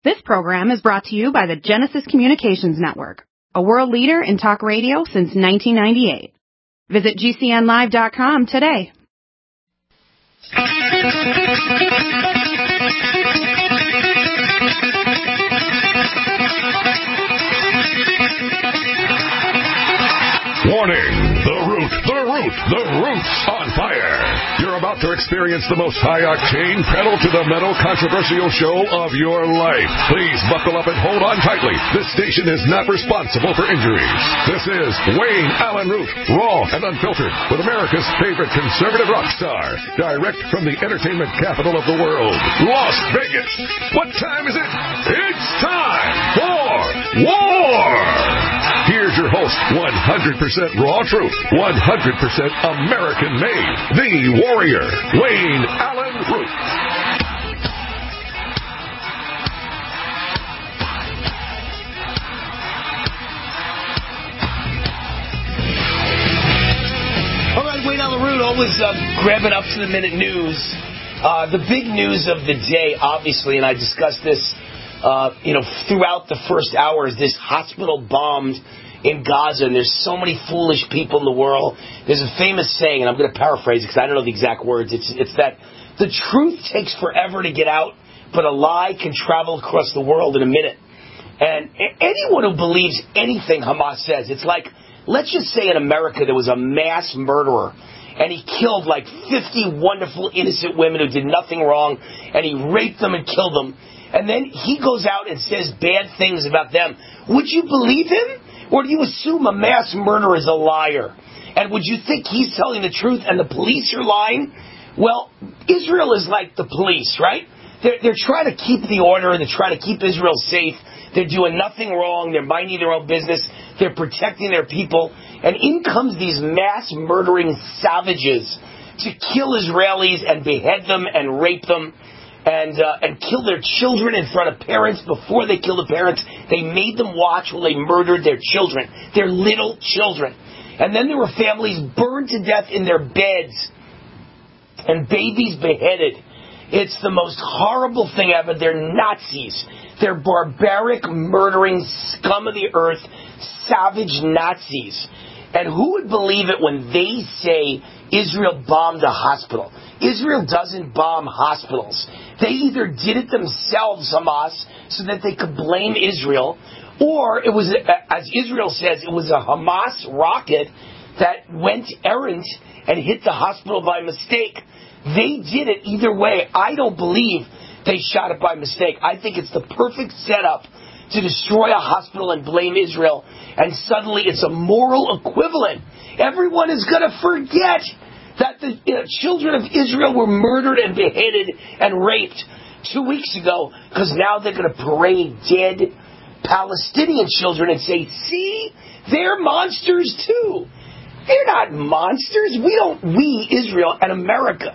This program is brought to you by the Genesis Communications Network, a world leader in talk radio since 1998. Visit GCNlive.com today. Warning! The root's on fire! You're about to experience the most high-octane, pedal-to-the-metal controversial show of your life. Please buckle up and hold on tightly. This station is not responsible for injuries. This is Wayne Allen Root, raw and unfiltered, with America's favorite conservative rock star, direct from the entertainment capital of the world, Las Vegas. What time is it? It's time for war! Here's your host, 100% raw truth, 100% American made, the warrior, Wayne Allen Root. All right, Wayne Allen Root, always grabbing up to the minute news. The big news of the day, obviously, and I discussed this throughout the first hour, is this hospital bombed in Gaza, and there's so many foolish people in the world. There's a famous saying, and I'm going to paraphrase it because I don't know the exact words. It's that the truth takes forever to get out, but a lie can travel across the world in a minute. And anyone who believes anything Hamas says, it's like, let's just say in America there was a mass murderer, and he killed like 50 wonderful innocent women who did nothing wrong, and he raped them and killed them. And then he goes out and says bad things about them. Would you believe him? Or do you assume a mass murderer is a liar? And would you think he's telling the truth and the police are lying? Well, Israel is like the police, right? They're trying to keep the order. They're trying to keep Israel safe. They're doing nothing wrong. They're minding their own business. They're protecting their people. And in comes these mass murdering savages to kill Israelis and behead them and rape them. And kill their children in front of parents before they kill the parents. They made them watch while they murdered their children, their little children. And then there were families burned to death in their beds and babies beheaded. It's the most horrible thing ever. They're Nazis. They're barbaric, murdering scum of the earth, savage Nazis. And who would believe it when they say Israel bombed a hospital? Israel doesn't bomb hospitals. They either did it themselves, Hamas, so that they could blame Israel, or it was, as Israel says, it was a Hamas rocket that went errant and hit the hospital by mistake. They did it either way. I don't believe they shot it by mistake. I think it's the perfect setup to destroy a hospital and blame Israel, and suddenly it's a moral equivalent. Everyone is going to forget that the children of Israel were murdered and beheaded and raped 2 weeks ago, because now they're going to parade dead Palestinian children and say, see, they're monsters too. They're not monsters. We, Israel and America,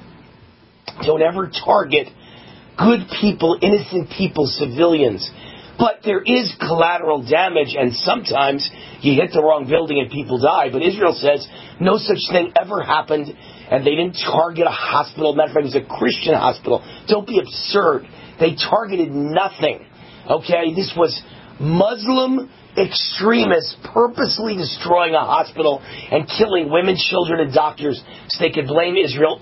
don't ever target good people, innocent people, civilians. But there is collateral damage, and sometimes you hit the wrong building and people die. But Israel says no such thing ever happened, and they didn't target a hospital. Matter of fact, it was a Christian hospital. Don't be absurd. They targeted nothing. Okay? This was Muslim extremists purposely destroying a hospital and killing women, children, and doctors so they could blame Israel.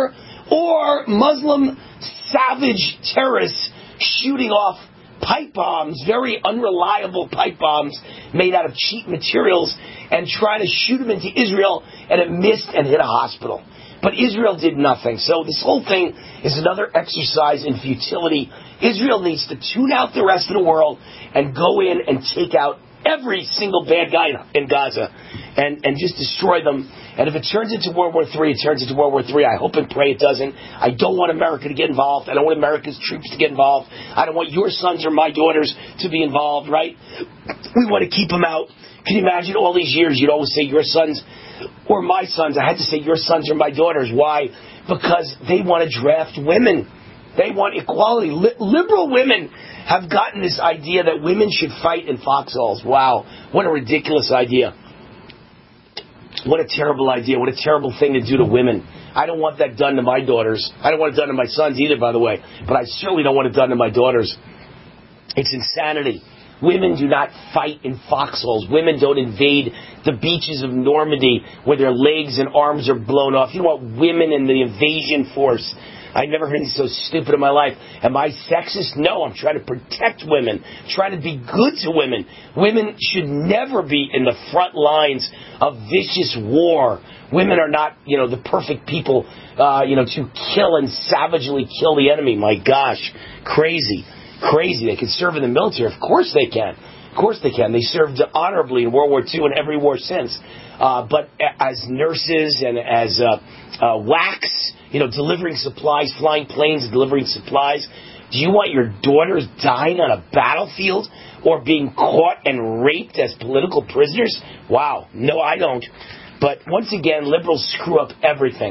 Or Muslim savage terrorists shooting off pipe bombs, very unreliable pipe bombs made out of cheap materials, and trying to shoot them into Israel, and it missed and hit a hospital. But Israel did nothing. So this whole thing is another exercise in futility. Israel needs to tune out the rest of the world and go in and take out every single bad guy in Gaza and just destroy them. And if it turns into World War III, it turns into World War III. I hope and pray it doesn't. I don't want America to get involved. I don't want America's troops to get involved. I don't want your sons or my daughters to be involved, right? We want to keep them out. Can you imagine all these years you'd always say your sons or my sons? I had to say your sons or my daughters. Why? Because they want to draft women. They want equality. Liberal women have gotten this idea that women should fight in foxholes. Wow, what a ridiculous idea. What a terrible idea. What a terrible thing to do to women. I don't want that done to my daughters. I don't want it done to my sons either, by the way. But I certainly don't want it done to my daughters. It's insanity. Women do not fight in foxholes. Women don't invade the beaches of Normandy where their legs and arms are blown off. You know what? Women in the invasion force. I never heard anything so stupid in my life. Am I sexist? No, I'm trying to protect women, trying to be good to women. Women should never be in the front lines of vicious war. Women are not, the perfect people, to kill and savagely kill the enemy. My gosh, crazy. They can serve in the military. Of course they can. They served honorably in World War II and every war since. But as nurses and as WACs, delivering supplies, flying planes, delivering supplies. Do you want your daughters dying on a battlefield or being caught and raped as political prisoners? Wow. No, I don't. But once again, liberals screw up everything.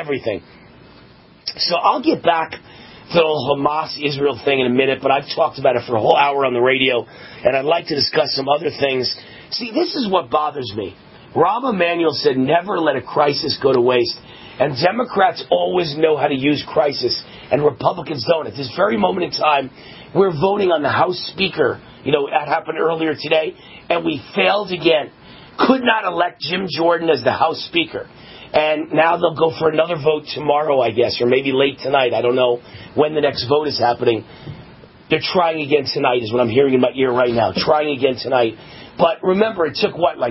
So I'll get back to the whole Hamas-Israel thing in a minute, but I've talked about it for a whole hour on the radio, and I'd like to discuss some other things. See, this is what bothers me. Rahm Emanuel said, never let a crisis go to waste. And Democrats always know how to use crisis, and Republicans don't. At this very moment in time, we're voting on the House Speaker. That happened earlier today, and we failed again. Could not elect Jim Jordan as the House Speaker. And now they'll go for another vote tomorrow, I guess, or maybe late tonight. I don't know when the next vote is happening. They're trying again tonight is what I'm hearing in my ear right now. Trying again tonight. But remember, it took,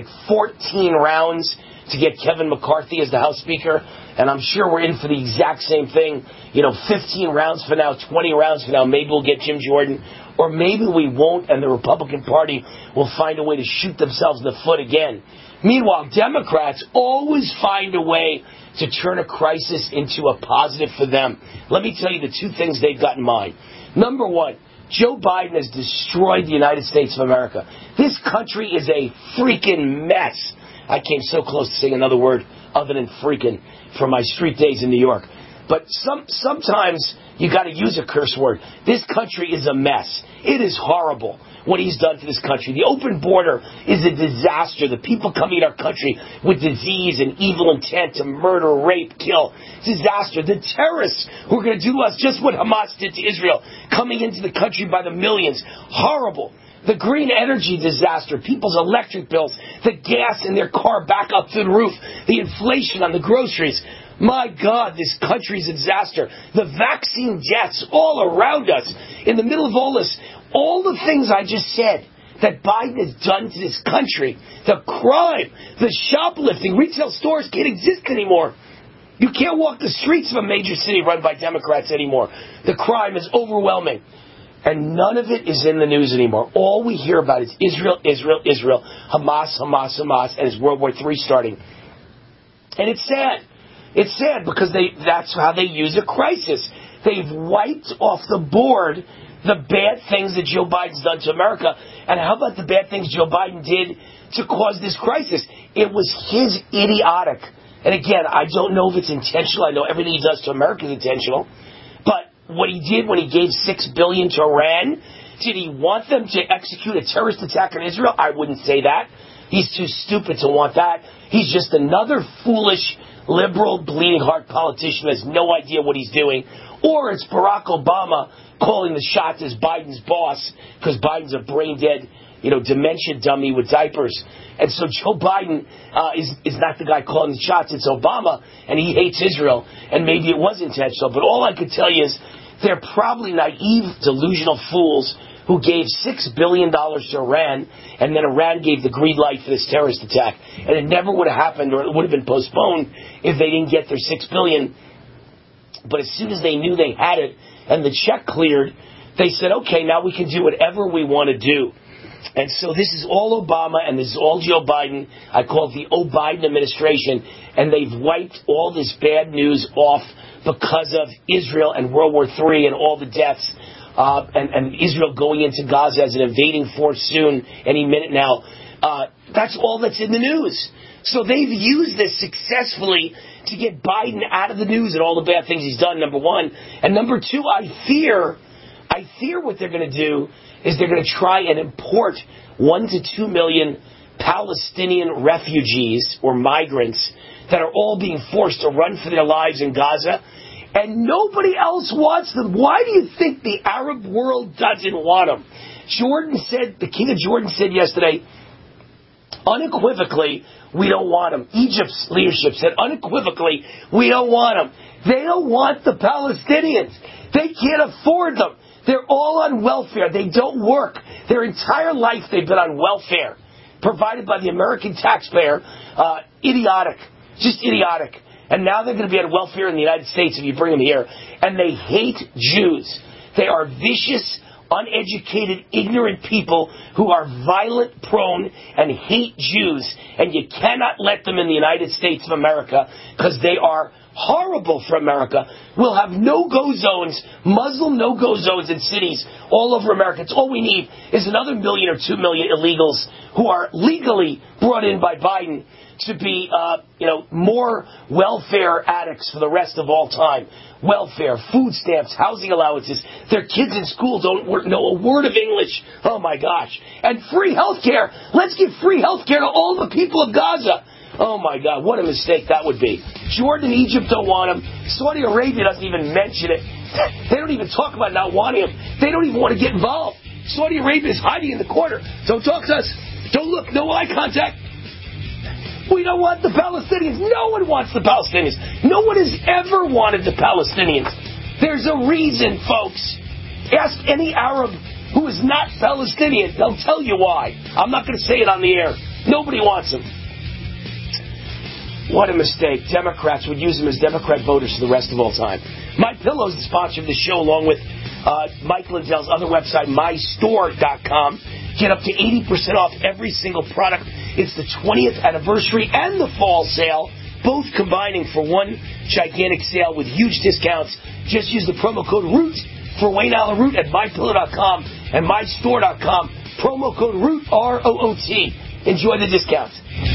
14 rounds to get Kevin McCarthy as the House Speaker? And I'm sure we're in for the exact same thing. 15 rounds from now, 20 rounds from now, maybe we'll get Jim Jordan. Or maybe we won't, and the Republican Party will find a way to shoot themselves in the foot again. Meanwhile, Democrats always find a way to turn a crisis into a positive for them. Let me tell you the two things they've got in mind. Number one, Joe Biden has destroyed the United States of America. This country is a freaking mess. I came so close to saying another word other than freaking from my street days in New York. But sometimes you got to use a curse word. This country is a mess. It is horrible what he's done to this country. The open border is a disaster. The people coming in our country with disease and evil intent to murder, rape, kill. Disaster. The terrorists who are going to do to us just what Hamas did to Israel, coming into the country by the millions. Horrible. The green energy disaster, people's electric bills, the gas in their car back up to the roof, the inflation on the groceries. My God, this country's a disaster. The vaccine deaths all around us. In the middle of all this, all the things I just said that Biden has done to this country, the crime, the shoplifting, retail stores can't exist anymore. You can't walk the streets of a major city run by Democrats anymore. The crime is overwhelming. And none of it is in the news anymore. All we hear about is Israel, Hamas, and it's World War III starting. And it's sad. It's sad because that's how they use a crisis. They've wiped off the board the bad things that Joe Biden's done to America. And how about the bad things Joe Biden did to cause this crisis? It was his idiotic. And again, I don't know if it's intentional. I know everything he does to America is intentional. But what he did when he gave $6 billion to Iran, did he want them to execute a terrorist attack on Israel? I wouldn't say that. He's too stupid to want that. He's just another foolish, liberal, bleeding heart politician who has no idea what he's doing. Or it's Barack Obama calling the shots as Biden's boss because Biden's a brain-dead, dementia dummy with diapers. And so Joe Biden is not the guy calling the shots. It's Obama, and he hates Israel. And maybe it was intentional. But all I could tell you is they're probably naive, delusional fools who gave $6 billion to Iran, and then Iran gave the green light for this terrorist attack. And it never would have happened, or it would have been postponed if they didn't get their $6 billion. But as soon as they knew they had it and the check cleared, they said, okay, now we can do whatever we want to do. And so this is all Obama and this is all Joe Biden. I call it the O-Biden administration. And they've wiped all this bad news off because of Israel and World War III and all the deaths. And Israel going into Gaza as an invading force soon, any minute now. That's all that's in the news. So they've used this successfully to get Biden out of the news and all the bad things he's done, number one. And number two, I fear what they're going to do is they're going to try and import 1 to 2 million Palestinian refugees or migrants that are all being forced to run for their lives in Gaza. And nobody else wants them. Why do you think the Arab world doesn't want them? The king of Jordan said yesterday, unequivocally, we don't want them. Egypt's leadership said unequivocally, we don't want them. They don't want the Palestinians. They can't afford them. They're all on welfare. They don't work. Their entire life they've been on welfare, provided by the American taxpayer. Idiotic. Just idiotic. And now they're going to be on welfare in the United States if you bring them here. And they hate Jews. They are vicious, uneducated, ignorant people who are violent prone and hate Jews. And you cannot let them in the United States of America because they are horrible for America. We'll have no-go zones, Muslim no-go zones in cities all over America. It's all we need is another 1 million or 2 million illegals who are legally brought in by Biden to be, more welfare addicts for the rest of all time. Welfare, food stamps, housing allowances. Their kids in school don't know a word of English. Oh my gosh. And free health care. Let's give free health care to all the people of Gaza. Oh my God, what a mistake that would be. Jordan and Egypt don't want him. Saudi Arabia doesn't even mention it. They don't even talk about not wanting him. They don't even want to get involved. Saudi Arabia is hiding in the corner. Don't talk to us. Don't look. No eye contact. We don't want the Palestinians. No one wants the Palestinians. No one has ever wanted the Palestinians. There's a reason, folks. Ask any Arab who is not Palestinian. They'll tell you why. I'm not going to say it on the air. Nobody wants them. What a mistake. Democrats would use them as Democrat voters for the rest of all time. MyPillow is the sponsor of the show, along with Mike Lindell's other website, mystore.com. Get up to 80% off every single product. It's the 20th anniversary and the fall sale, both combining for one gigantic sale with huge discounts. Just use the promo code ROOT for Wayne Allen Root at mypillow.com and mystore.com. Promo code ROOT, R-O-O-T. Enjoy the discounts.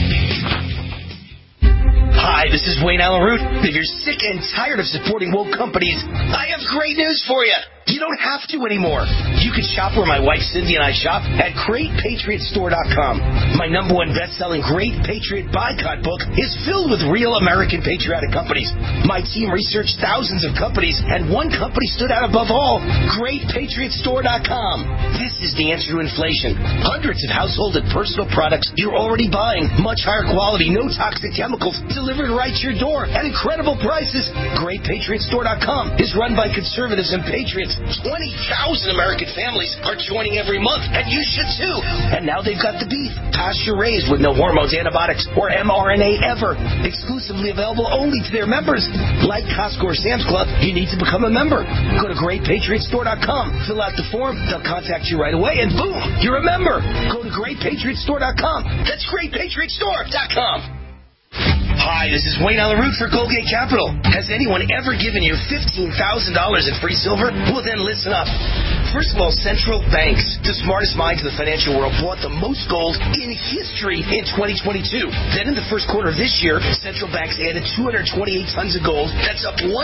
Hi, this is Wayne Allen Root. If you're sick and tired of supporting woke companies, I have great news for you. You don't have to anymore. You can shop where my wife Cindy and I shop at GreatPatriotStore.com. My #1 best-selling Great Patriot Boycott book is filled with real American patriotic companies. My team researched thousands of companies, and one company stood out above all, GreatPatriotStore.com. This is the answer to inflation. Hundreds of household and personal products you're already buying. Much higher quality, no toxic chemicals, delivered right to your door at incredible prices. GreatPatriotStore.com is run by conservatives and patriots. 20,000 American families are joining every month, and you should too. And now they've got the beef, pasture-raised with no hormones, antibiotics, or mRNA ever. Exclusively available only to their members. Like Costco or Sam's Club, you need to become a member. Go to GreatPatriotStore.com, fill out the form, they'll contact you right away, and boom, you're a member. Go to GreatPatriotStore.com. That's GreatPatriotStore.com. Hi, this is Wayne Allen Root for Goldgate Capital. Has anyone ever given you $15,000 in free silver? Well, then listen up. First of all, central banks, the smartest minds in the financial world, bought the most gold in history in 2022. Then in the first quarter of this year, central banks added 228 tons of gold. That's up 176%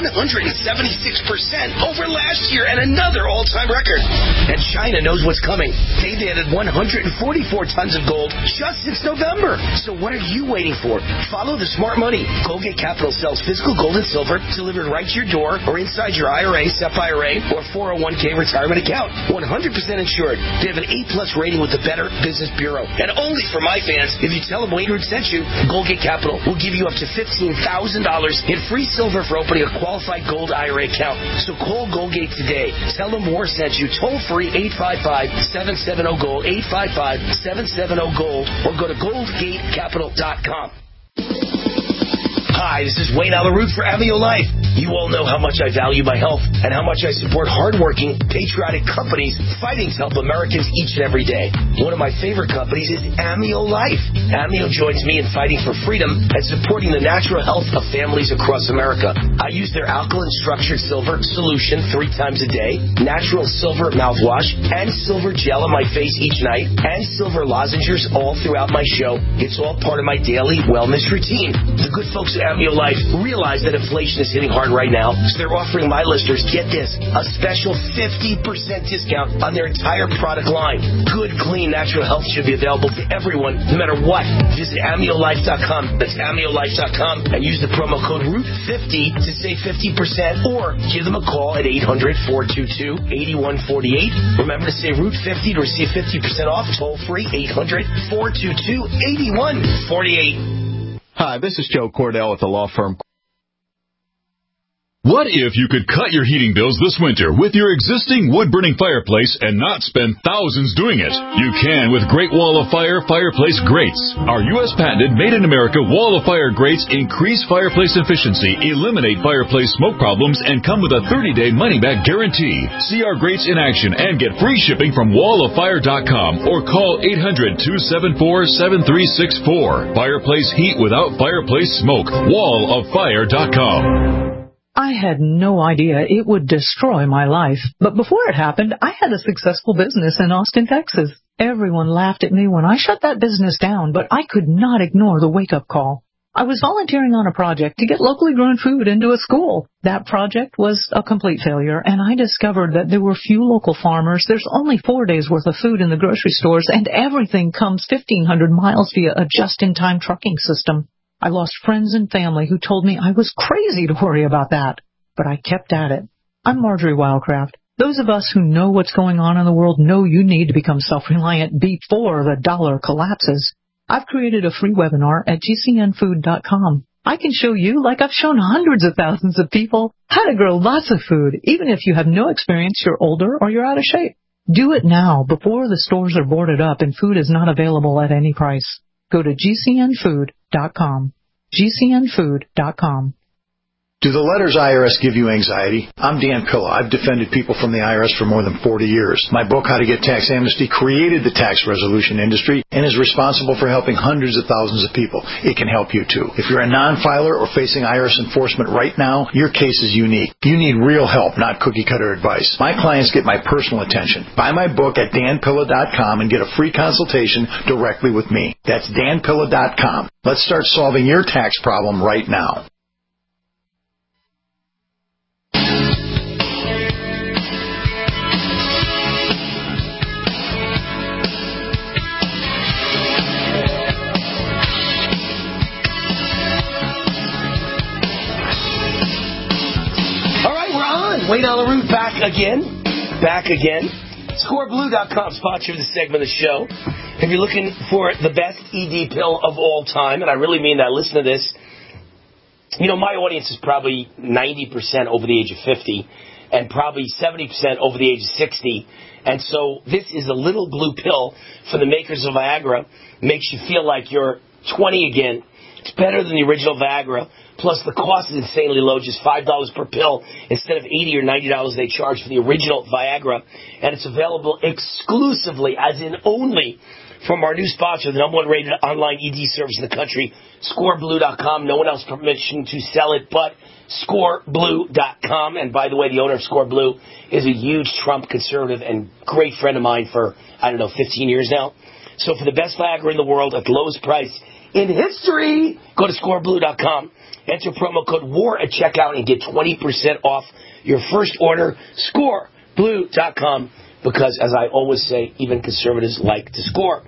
over last year and another all-time record. And China knows what's coming. They've added 144 tons of gold just since November. So what are you waiting for? Follow the smart money. Goldgate Capital sells physical gold and silver delivered right to your door or inside your IRA, SEP IRA, or 401k retirement account. 100% insured. They have an A+ rating with the Better Business Bureau. And only for my fans, if you tell them Wayne Root sent you, Goldgate Capital will give you up to $15,000 in free silver for opening a qualified gold IRA account. So call Goldgate today. Tell them Moore sent you. Toll free 855-770-GOLD, 855-770-GOLD, or go to goldgatecapital.com. Hi, this is Wayne Allen Root for Amio Life. You all know how much I value my health and how much I support hardworking, patriotic companies fighting to help Americans each and every day. One of my favorite companies is Amio Life. Amio joins me in fighting for freedom and supporting the natural health of families across America. I use their alkaline structured silver solution 3 times a day, natural silver mouthwash, and silver gel on my face each night, and silver lozenges all throughout my show. It's all part of my daily wellness routine. The good folks at Amio Life realize that inflation is hitting hard card right now. So they're offering my listeners, get this, a special 50% discount on their entire product line. Good, clean, natural health should be available to everyone, no matter what. Visit AmnioLife.com. That's AmnioLife.com and use the promo code ROOT50 to save 50%, or give them a call at 800-422-8148. Remember to say ROOT50 to receive 50% off. Toll free, 800-422-8148. Hi, this is Joe Cordell at the law firm. What if you could cut your heating bills this winter with your existing wood-burning fireplace and not spend thousands doing it? You can with Great Wall of Fire fireplace grates. Our U.S. patented made-in-America Wall of Fire grates increase fireplace efficiency, eliminate fireplace smoke problems, and come with a 30-day money-back guarantee. See our grates in action and get free shipping from walloffire.com or call 800-274-7364. Fireplace heat without fireplace smoke. walloffire.com. I had no idea it would destroy my life. But before it happened, I had a successful business in Austin, Texas. Everyone laughed at me when I shut that business down, but I could not ignore the wake-up call. I was volunteering on a project to get locally grown food into a school. That project was a complete failure, and I discovered that there were few local farmers. There's only 4 days' worth of food in the grocery stores, and everything comes 1,500 miles via a just-in-time trucking system. I lost friends and family who told me I was crazy to worry about that. But I kept at it. I'm Marjorie Wildcraft. Those of us who know what's going on in the world know you need to become self-reliant before the dollar collapses. I've created a free webinar at gcnfood.com. I can show you, like I've shown hundreds of thousands of people, how to grow lots of food, even if you have no experience, you're older, or you're out of shape. Do it now before the stores are boarded up and food is not available at any price. Go to gcnfood.com. gcnfood.com. Do the letters IRS give you anxiety? I'm Dan Pilla. I've defended people from the IRS for more than 40 years. My book, How to Get Tax Amnesty, created the tax resolution industry and is responsible for helping hundreds of thousands of people. It can help you, too. If you're a non-filer or facing IRS enforcement right now, your case is unique. You need real help, not cookie-cutter advice. My clients get my personal attention. Buy my book at danpilla.com and get a free consultation directly with me. That's danpilla.com. Let's start solving your tax problem right now. Wayne Allyn Root back again. ScoreBlue.com, sponsor of the segment of the show. If you're looking for the best ED pill of all time, and I really mean that, listen to this. You know, my audience is probably 90% over the age of 50 and probably 70% over the age of 60. And so this is a little blue pill for the makers of Viagra. Makes you feel like you're 20 again. It's better than the original Viagra. Plus, the cost is insanely low, just $5 per pill instead of $80 or $90 they charge for the original Viagra. And it's available exclusively, as in only, from our new sponsor, the number one rated online ED service in the country, ScoreBlue.com. No one else permission to sell it but ScoreBlue.com. And by the way, the owner of ScoreBlue is a huge Trump conservative and great friend of mine for, 15 years now. So for the best Viagra in the world at the lowest price in history, go to ScoreBlue.com. Enter promo code WAR at checkout and get 20% off your first order. ScoreBlue.com, because, as I always say, even conservatives like to score.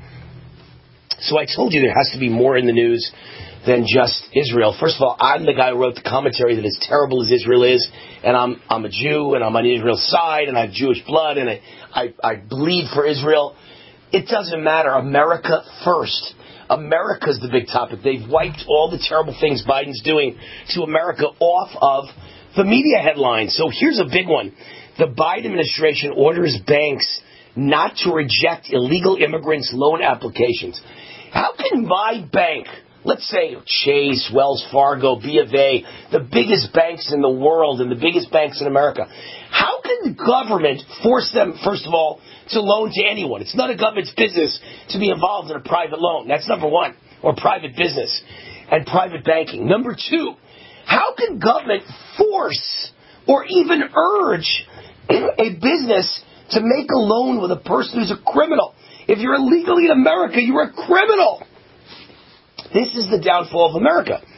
So I told you there has to be more in the news than just Israel. First of all, I'm the guy who wrote the commentary that as terrible as Israel is, and I'm a Jew, and I'm on Israel's side, and I have Jewish blood, and I bleed for Israel. It doesn't matter. America first. America's the big topic. They've wiped all the terrible things Biden's doing to America off of the media headlines. So here's a big one. The Biden administration orders banks not to reject illegal immigrants' loan applications. How can my bank, let's say Chase, Wells Fargo, B of A, the biggest banks in the world and the biggest banks in America, how can the government force them, first of all, to loan to anyone? It's not a government's business to be involved in a private loan. That's number one, or private business and private banking. Number two, how can government force or even urge a business to make a loan with a person who's a criminal? If you're illegally in America, you're a criminal. This is the downfall of America.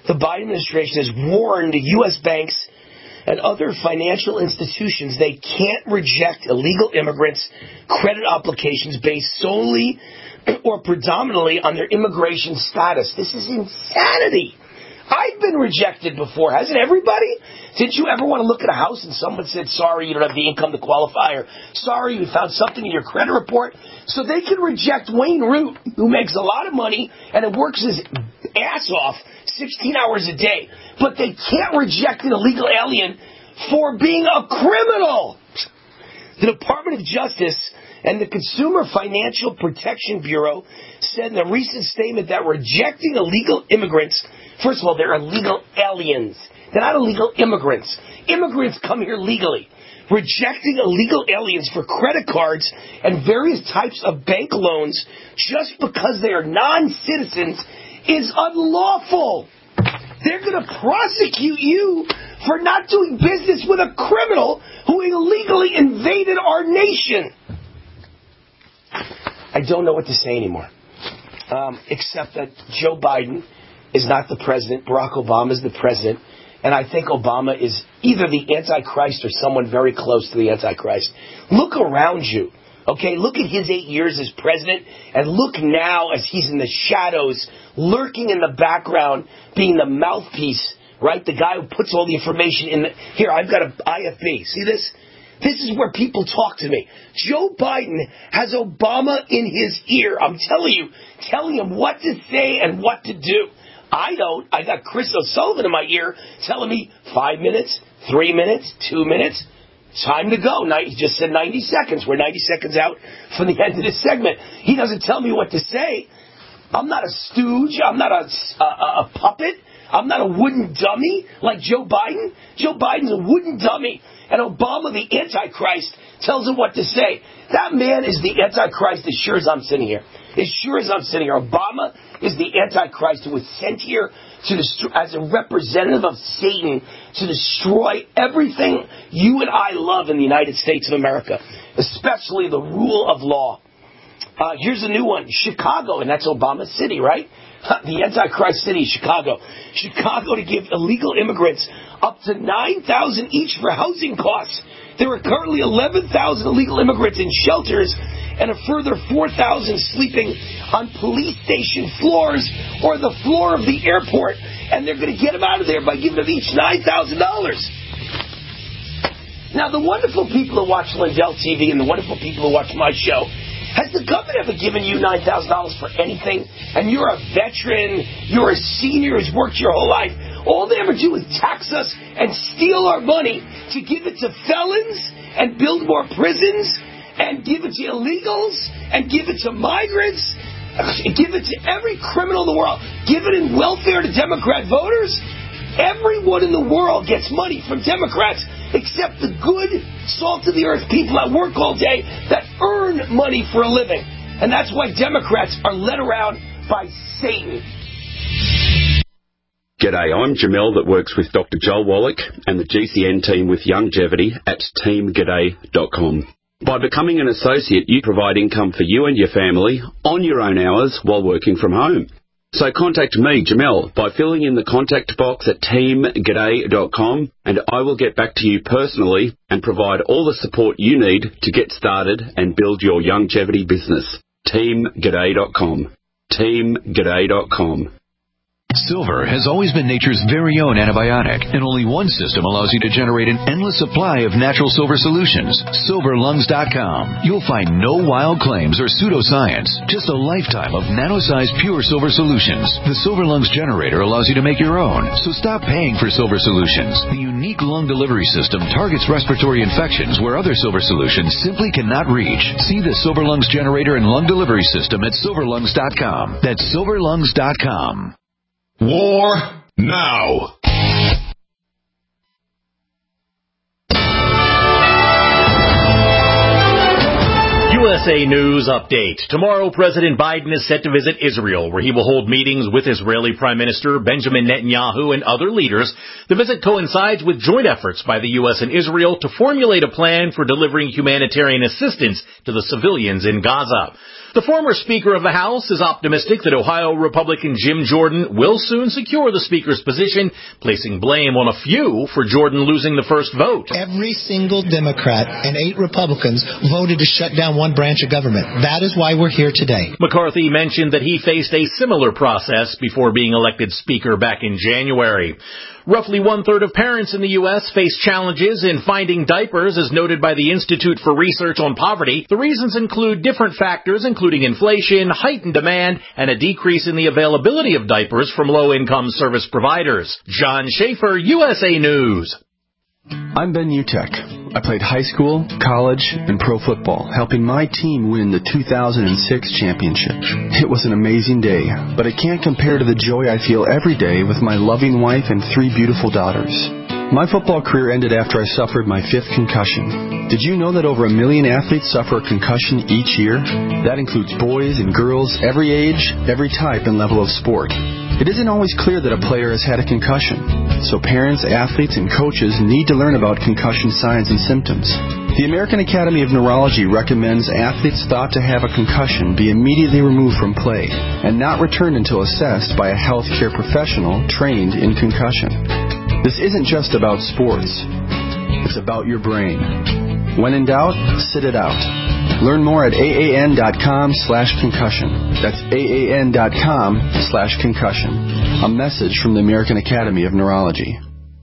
the Biden administration has warned U.S. banks and other financial institutions they can't reject illegal immigrants' credit applications based solely or predominantly on their immigration status. This is insanity. I've been rejected before, hasn't everybody? Didn't you ever want to look at a house and someone said, sorry, you don't have the income to qualify, or sorry, you found something in your credit report? So they can reject Wayne Root, who makes a lot of money and it works his ass off 16 hours a day, but they can't reject an illegal alien for being a criminal. The Department of Justice and the Consumer Financial Protection Bureau said in a recent statement that rejecting illegal immigrants, first of all, they're illegal aliens. They're not illegal immigrants. Immigrants come here legally. Rejecting illegal aliens for credit cards and various types of bank loans just because they are non-citizens is unlawful. They're going to prosecute you for not doing business with a criminal who illegally invaded our nation. I don't know what to say anymore, except that Joe Biden is not the president. Barack Obama is the president. And I think Obama is either the Antichrist or someone very close to the Antichrist. Look around you. Okay, look at his 8 years as president, and look now as he's in the shadows, lurking in the background, being the mouthpiece, right? The guy who puts all the information in the... Here, I've got an IFB. See this? This is where people talk to me. Joe Biden has Obama in his ear. I'm telling him what to say and what to do. I don't. I got Chris O'Sullivan in my ear telling me 5 minutes, 3 minutes, 2 minutes. Time to go. He just said 90 seconds. We're 90 seconds out from the end of this segment. He doesn't tell me what to say. I'm not a stooge. I'm not a puppet. I'm not a wooden dummy like Joe Biden. Joe Biden's a wooden dummy. And Obama, the Antichrist, tells him what to say. That man is the Antichrist as sure as I'm sitting here. As sure as I'm sitting here. Obama is the Antichrist who was sent here as a representative of Satan to destroy everything you and I love in the United States of America, especially the rule of law. Here's a new one. Chicago, and that's Obama's city, right? The Antichrist city, Chicago. Chicago to give illegal immigrants up to $9,000 each for housing costs. There are currently 11,000 illegal immigrants in shelters and a further 4,000 sleeping on police station floors or the floor of the airport. And they're going to get them out of there by giving them each $9,000. Now, the wonderful people who watch Lindell TV and the wonderful people who watch my show, has the government ever given you $9,000 for anything? And you're a veteran, you're a senior who's worked your whole life. All they ever do is tax us and steal our money to give it to felons and build more prisons and give it to illegals and give it to migrants, give it to every criminal in the world, give it in welfare to Democrat voters. Everyone in the world gets money from Democrats except the good, salt-of-the-earth people that work all day that earn money for a living. And that's why Democrats are led around by Satan. G'day, I'm Jamel that works with Dr. Joel Wallach and the GCN team with Longevity at teamg'day.com. By becoming an associate, you provide income for you and your family on your own hours while working from home. So contact me, Jamel, by filling in the contact box at teamg'day.com, and I will get back to you personally and provide all the support you need to get started and build your longevity business. teamg'day.com. teamg'day.com. Silver has always been nature's very own antibiotic, and only one system allows you to generate an endless supply of natural silver solutions. SilverLungs.com. You'll find no wild claims or pseudoscience, just a lifetime of nano-sized pure silver solutions. The Silver Lungs generator allows you to make your own, so stop paying for silver solutions. The unique lung delivery system targets respiratory infections where other silver solutions simply cannot reach. See the Silver Lungs generator and lung delivery system at SilverLungs.com. That's SilverLungs.com. War now. You USA News Update. Tomorrow, President Biden is set to visit Israel, where he will hold meetings with Israeli Prime Minister Benjamin Netanyahu and other leaders. The visit coincides with joint efforts by the U.S. and Israel to formulate a plan for delivering humanitarian assistance to the civilians in Gaza. The former Speaker of the House is optimistic that Ohio Republican Jim Jordan will soon secure the Speaker's position, placing blame on a few for Jordan losing the first vote. Every single Democrat and 8 Republicans voted to shut down one branch of government. That is why we're here today. McCarthy mentioned that he faced a similar process before being elected Speaker back in January. Roughly 1/3 of parents in the U.S. face challenges in finding diapers, as noted by the Institute for Research on Poverty. The reasons include different factors, including inflation, heightened demand, and a decrease in the availability of diapers from low-income service providers. John Schaefer, USA News. I'm Ben Utek. I played high school, college, and pro football, helping my team win the 2006 championship. It was an amazing day, but it can't compare to the joy I feel every day with my loving wife and 3 beautiful daughters. My football career ended after I suffered my 5th concussion. Did you know that over 1 million athletes suffer a concussion each year? That includes boys and girls, every age, every type and level of sport. It isn't always clear that a player has had a concussion, so parents, athletes, and coaches need to learn about concussion signs and symptoms. The American Academy of Neurology recommends athletes thought to have a concussion be immediately removed from play and not returned until assessed by a healthcare professional trained in concussion. This isn't just about sports. It's about your brain. When in doubt, sit it out. Learn more at AAN.com/concussion. That's AAN.com/concussion. A message from the American Academy of Neurology.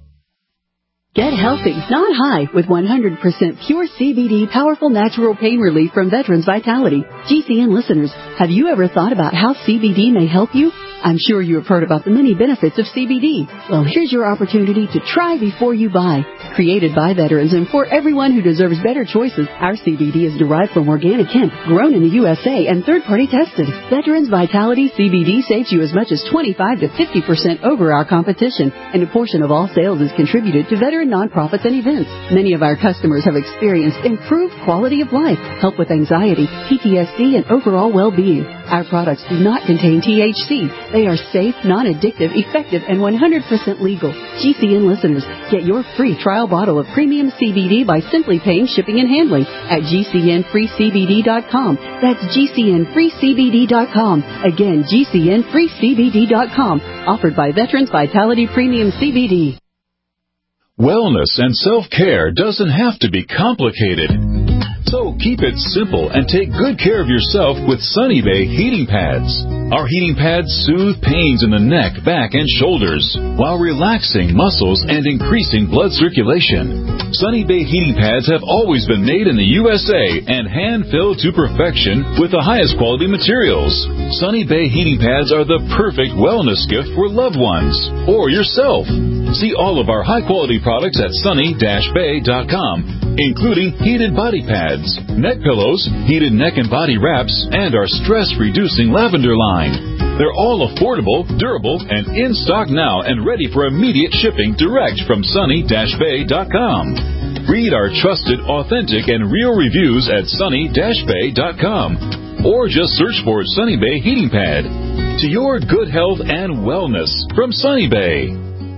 Get healthy, not high, with 100% pure CBD powerful natural pain relief from Veterans Vitality. GCN listeners, have you ever thought about how CBD may help you? I'm sure you have heard about the many benefits of CBD. Well, here's your opportunity to try before you buy. Created by veterans and for everyone who deserves better choices, our CBD is derived from organic hemp, grown in the USA and third-party tested. Veterans Vitality CBD saves you as much as 25 to 50% over our competition, and a portion of all sales is contributed to veteran nonprofits and events. Many of our customers have experienced improved quality of life, help with anxiety, PTSD, and overall well-being. Our products do not contain THC. They are safe, non-addictive, effective, and 100% legal. GCN listeners, get your free trial bottle of premium CBD by simply paying shipping and handling at GCNFreeCBD.com. That's GCNFreeCBD.com. Again, GCNFreeCBD.com. Offered by Veterans Vitality Premium CBD. Wellness and self-care doesn't have to be complicated. So keep it simple and take good care of yourself with Sunny Bay heating pads. Our heating pads soothe pains in the neck, back, and shoulders while relaxing muscles and increasing blood circulation. Sunny Bay heating pads have always been made in the USA and hand-filled to perfection with the highest quality materials. Sunny Bay heating pads are the perfect wellness gift for loved ones or yourself. See all of our high-quality products at sunny-bay.com, including heated body pads, neck pillows, heated neck and body wraps, and our stress-reducing lavender line. They're all affordable, durable, and in stock now and ready for immediate shipping direct from sunny-bay.com. Read our trusted, authentic, and real reviews at sunny-bay.com or just search for Sunny Bay Heating Pad. To your good health and wellness from Sunny Bay.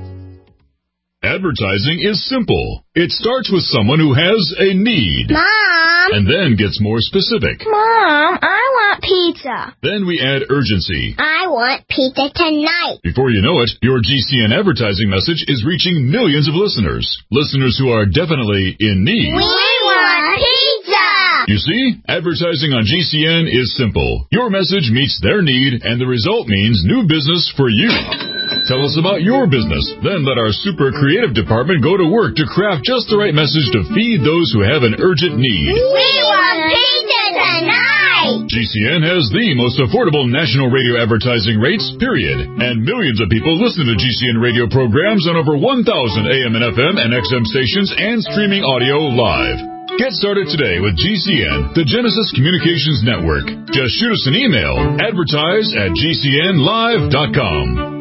Advertising is simple. It starts with someone who has a need. Mom! And then gets more specific. Mom, I want pizza. Then we add urgency. I want pizza tonight. Before you know it, your GCN advertising message is reaching millions of listeners. Listeners who are definitely in need. We want pizza! You see, advertising on GCN is simple. Your message meets their need, and the result means new business for you. Tell us about your business. Then let our super creative department go to work to craft just the right message to feed those who have an urgent need. We want pizza tonight! GCN has the most affordable national radio advertising rates, period. And millions of people listen to GCN radio programs on over 1,000 AM and FM and XM stations and streaming audio live. Get started today with GCN, the Genesis Communications Network. Just shoot us an email, advertise@gcnlive.com.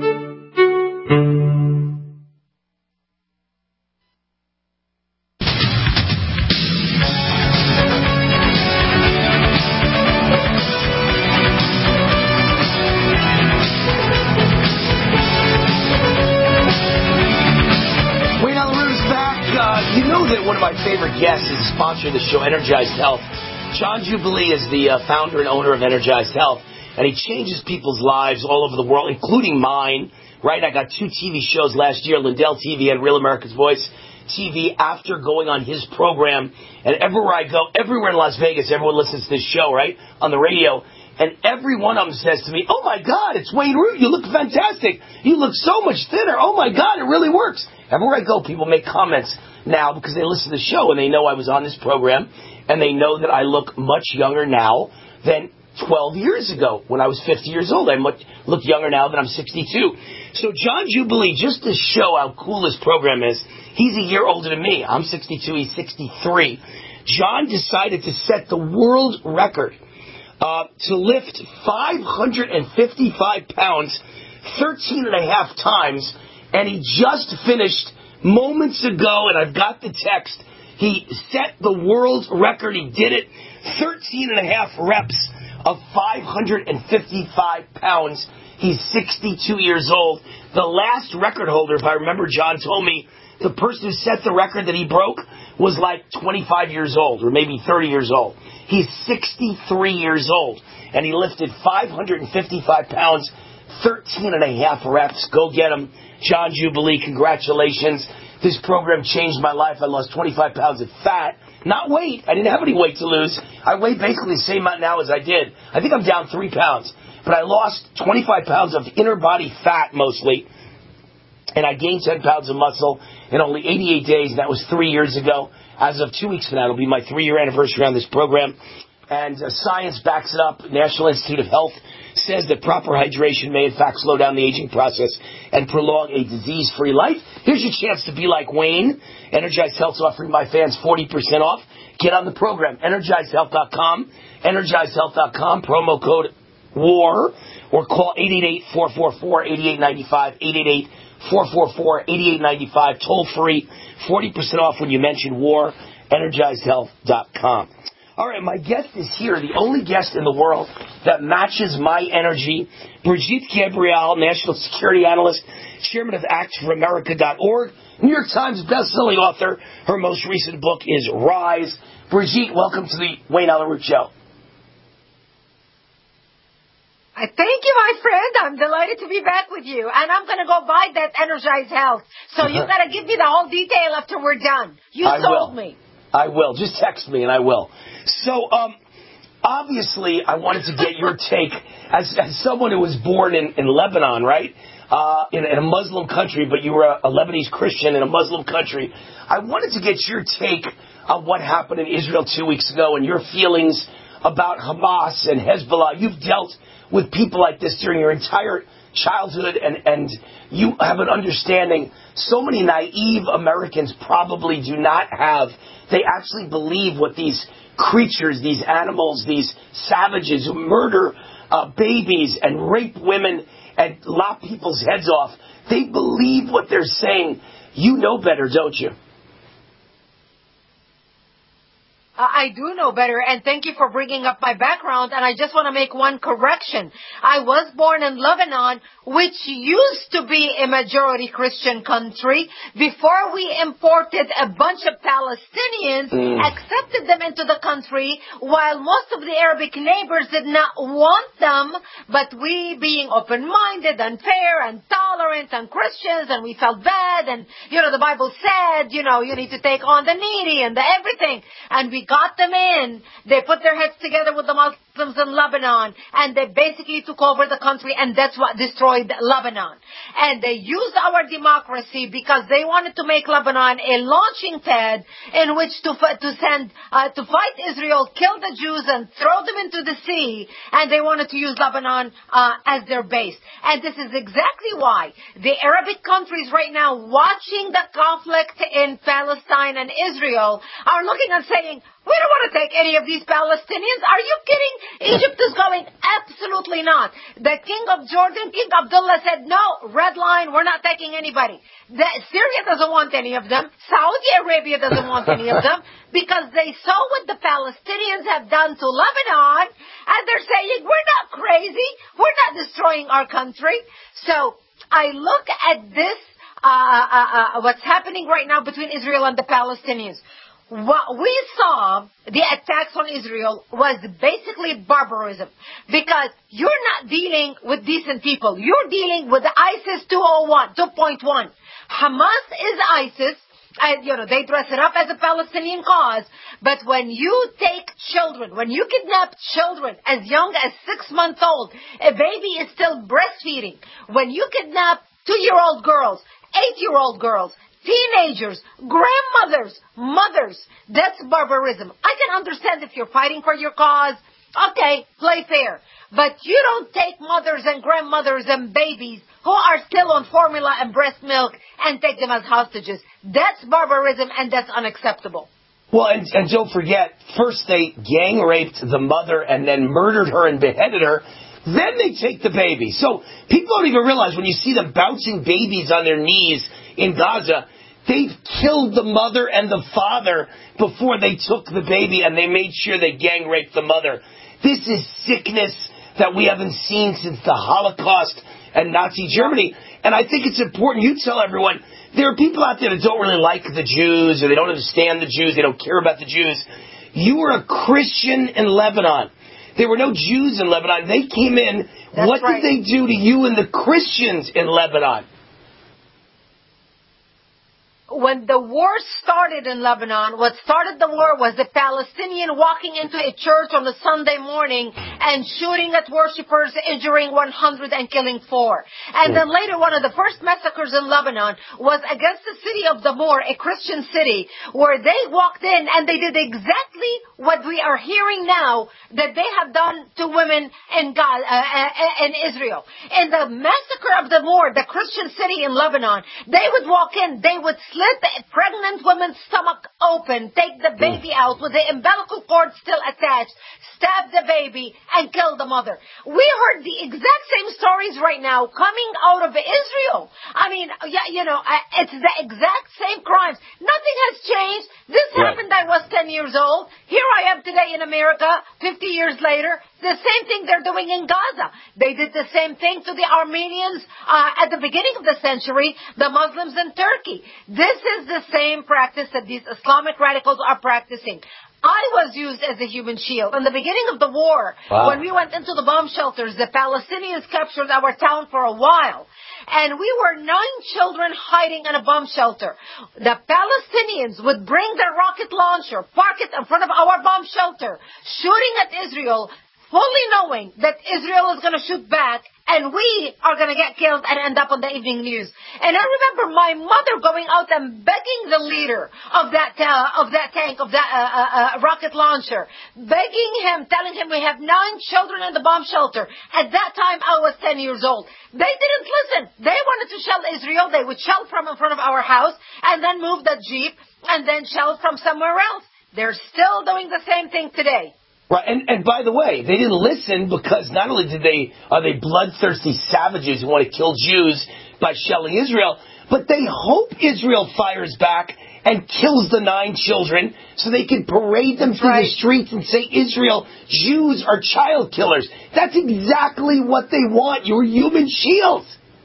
guest is a sponsor of the show, Energized Health. John Jubilee is the founder and owner of Energized Health, and he changes people's lives all over the world, including mine. Right? I got 2 TV shows last year, Lindell TV and Real America's Voice TV, after going on his program. And everywhere I go, everywhere in Las Vegas, everyone listens to this show, right, on the radio. And every one of them says to me, oh, my God, it's Wayne Root. You look fantastic. You look so much thinner. Oh, my God, it really works. Everywhere I go, people make comments now because they listen to the show and they know I was on this program and they know that I look much younger now than 12 years ago when I was 50 years old. I look younger now than I'm 62. So John Jubilee, just to show how cool this program is, he's a year older than me. I'm 62. He's 63. John decided to set the world record to lift 555 pounds 13 and a half times, and he just finished moments ago, and I've got the text. He set the world record. He did it, 13 and a half reps of 555 pounds. He's 62 years old. The last record holder, if I remember, John told me, the person who set the record that he broke was like 25 years old or maybe 30 years old. He's 63 years old, and he lifted 555 pounds, 13 and a half reps. Go get him. John Jubilee, congratulations. This program changed my life. I lost 25 pounds of fat. Not weight. I didn't have any weight to lose. I weigh basically the same amount now as I did. I think I'm down 3 pounds. But I lost 25 pounds of inner body fat mostly, and I gained 10 pounds of muscle in only 88 days, and that was 3 years ago. As of 2 weeks from now, it'll be my 3-year anniversary on this program. And science backs it up. National Institute of Health says that proper hydration may, in fact, slow down the aging process and prolong a disease-free life. Here's your chance to be like Wayne. Energized Health's offering my fans 40% off. Get on the program, EnergizedHealth.com, EnergizedHealth.com, promo code WAR, or call 888-444-8895, 888-444-8895, toll free, 40% off when you mention WAR, EnergizedHealth.com. All right, my guest is here, the only guest in the world that matches my energy. Brigitte Gabriel, National Security Analyst, Chairman of ActForAmerica.org, New York Times bestselling author. Her most recent book is Rise. Brigitte, welcome to the Wayne Allyn Root Show. Thank you, my friend. I'm delighted to be back with you. And I'm going to go buy that Energized Health. So you got to give me the whole detail after we're done. You sold me. I will. Just text me and I will. So, obviously, I wanted to get your take as someone who was born in Lebanon, right? In a Muslim country, but you were a Lebanese Christian in a Muslim country. I wanted to get your take on what happened in Israel 2 weeks ago and your feelings about Hamas and Hezbollah. You've dealt with people like this during your entire childhood, and you have an understanding so many naive Americans probably do not have. They actually believe what these creatures, these animals, these savages who murder babies and rape women and lop people's heads off, they believe what they're saying. You know better, don't you? I do know better, and thank you for bringing up my background, and I just want to make one correction. I was born in Lebanon, which used to be a majority Christian country, before we imported a bunch of Palestinians, accepted them into the country, while most of the Arabic neighbors did not want them, but we, being open-minded and fair and tolerant and Christians, and we felt bad, and, the Bible said, you need to take on the needy and the everything, and we got them in. They put their heads together with the Muslims in Lebanon, and they basically took over the country, and that's what destroyed Lebanon. And they used our democracy because they wanted to make Lebanon a launching pad in which to fight Israel, kill the Jews, and throw them into the sea, and they wanted to use Lebanon as their base. And this is exactly why the Arabic countries right now watching the conflict in Palestine and Israel are looking and saying, we don't want to take any of these Palestinians. Are you kidding? Egypt is going, absolutely not. The king of Jordan, King Abdullah, said, no, red line, we're not taking anybody. Syria doesn't want any of them. Saudi Arabia doesn't want any of them, because they saw what the Palestinians have done to Lebanon, and they're saying, we're not crazy. We're not destroying our country. So I look at this, what's happening right now between Israel and the Palestinians. what we saw, the attacks on Israel, was basically barbarism. Because you're not dealing with decent people. You're dealing with ISIS 2.1. Hamas is ISIS. And, they dress it up as a Palestinian cause. But when you take children, when you kidnap children as young as 6 months old, a baby is still breastfeeding. When you kidnap 2-year-old girls, 8-year-old girls, teenagers, grandmothers, mothers, that's barbarism. I can understand if you're fighting for your cause. Okay, play fair. But you don't take mothers and grandmothers and babies who are still on formula and breast milk and take them as hostages. That's barbarism, and that's unacceptable. Well, and don't forget, first they gang raped the mother and then murdered her and beheaded her. Then they take the baby. So people don't even realize when you see them bouncing babies on their knees in Gaza, they've killed the mother and the father before they took the baby, and they made sure they gang raped the mother. This is sickness that we haven't seen since the Holocaust and Nazi Germany. And I think it's important you tell everyone, there are people out there that don't really like the Jews, or they don't understand the Jews, they don't care about the Jews. You were a Christian in Lebanon. There were no Jews in Lebanon. They came in. That's what right. did they do to you and the Christians in Lebanon? When the war started in Lebanon, what started the war was a Palestinian walking into a church on a Sunday morning and shooting at worshippers, injuring 100 and killing 4. And then later, one of the first massacres in Lebanon was against the city of Damour, a Christian city, where they walked in and they did exactly what we are hearing now that they have done to women in Israel. In the massacre of Damour, the Christian city in Lebanon, they would walk in, they would slit the pregnant woman's stomach open, take the baby out with the umbilical cord still attached, stab the baby, and kill the mother. We heard the exact same stories right now coming out of Israel. I mean, it's the exact same crimes. Nothing has changed. This happened, I was 10 years old. Here I am today in America, 50 years later. The same thing they're doing in Gaza. They did the same thing to the Armenians at the beginning of the century, the Muslims in Turkey. This is the same practice that these Islamic radicals are practicing. I was used as a human shield. In the beginning of the war, when we went into the bomb shelters, the Palestinians captured our town for a while. And we were 9 children hiding in a bomb shelter. The Palestinians would bring their rocket launcher, park it in front of our bomb shelter, shooting at Israel, fully knowing that Israel is going to shoot back, and we are going to get killed and end up on the evening news. And I remember my mother going out and begging the leader of that tank, of that rocket launcher, begging him, telling him we have 9 children in the bomb shelter. At that time, I was 10 years old. They didn't listen. They wanted to shell Israel. They would shell from in front of our house and then move the Jeep and then shell from somewhere else. They're still doing the same thing today. Right, and by the way, they didn't listen because not only are they bloodthirsty savages who want to kill Jews by shelling Israel, but they hope Israel fires back and kills the 9 children so they can parade them through the streets and say, Israel, Jews are child killers. That's exactly what they want. You're human shields.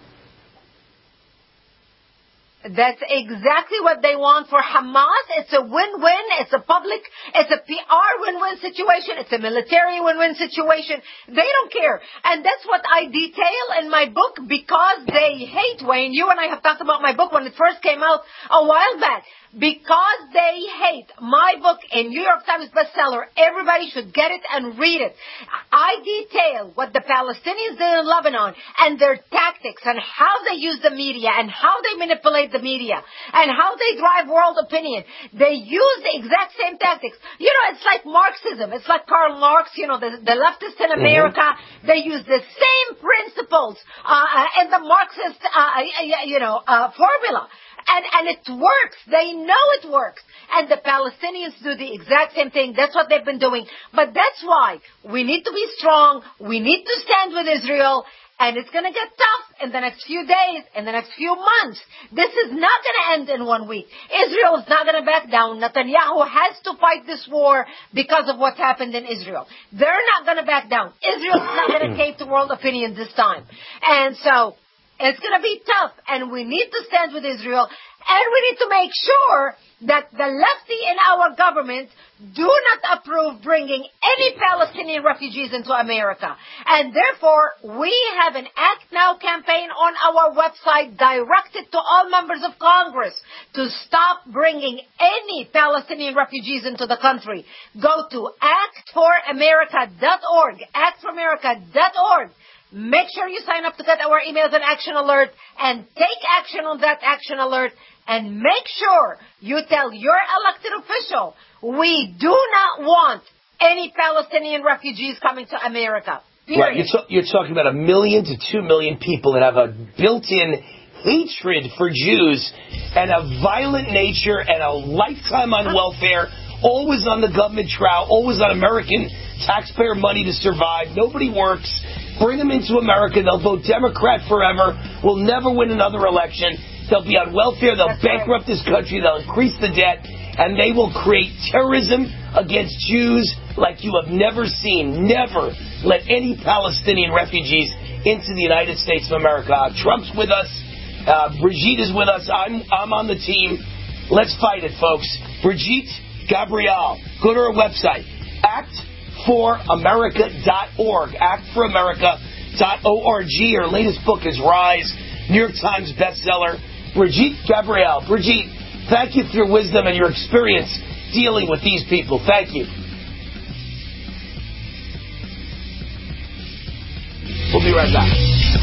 That's exactly what they want for Hamas. It's a win-win. It's a PR win-win situation. It's a military win-win situation. They don't care. And that's what I detail in my book because they hate, Wayne. You and I have talked about my book when it first came out a while back. Because they hate my book, a New York Times bestseller, everybody should get it and read it. I detail what the Palestinians did in Lebanon and their tactics and how they use the media and how they manipulate the media and how they drive world opinion. They use the exact same tactics. It's like Marxism. It's like Karl Marx, the leftists in America. They use the same principles in the Marxist, formula. And it works. They know it works. And the Palestinians do the exact same thing. That's what they've been doing. But that's why we need to be strong. We need to stand with Israel. And it's going to get tough in the next few days, in the next few months. This is not going to end in 1 week. Israel is not going to back down. Netanyahu has to fight this war because of what happened in Israel. They're not going to back down. Israel is not going to cave to world opinion this time. And so It's going to be tough, and we need to stand with Israel, and we need to make sure that the lefty in our government do not approve bringing any Palestinian refugees into America. And therefore, we have an Act Now campaign on our website directed to all members of Congress to stop bringing any Palestinian refugees into the country. Go to actforamerica.org, actforamerica.org. Make sure you sign up to get our emails and action alert, and take action on that action alert, and make sure you tell your elected official, we do not want any Palestinian refugees coming to America. Right. You're talking about 1 million to 2 million people that have a built-in hatred for Jews and a violent nature and a lifetime on welfare, always on the government trowel, always on American taxpayer money to survive. Nobody works. Bring them into America. They'll vote Democrat forever. We'll never win another election. They'll be on welfare. They'll bankrupt this country. They'll increase the debt. And they will create terrorism against Jews like you have never seen. Never let any Palestinian refugees into the United States of America. Trump's with us. Brigitte is with us. I'm on the team. Let's fight it, folks. Brigitte Gabriel. Go to our website. actforamerica.org. actforamerica.org. Her latest book is Rise, New York Times bestseller. Brigitte Gabriel. Brigitte, thank you for your wisdom and your experience dealing with these people. Thank you. We'll be right back.